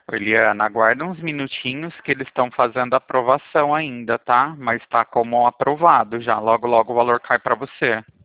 Eliana, aguarda uns minutinhos que eles estão fazendo a aprovação ainda, tá? Mas está como aprovado já. Logo, logo o valor cai para você.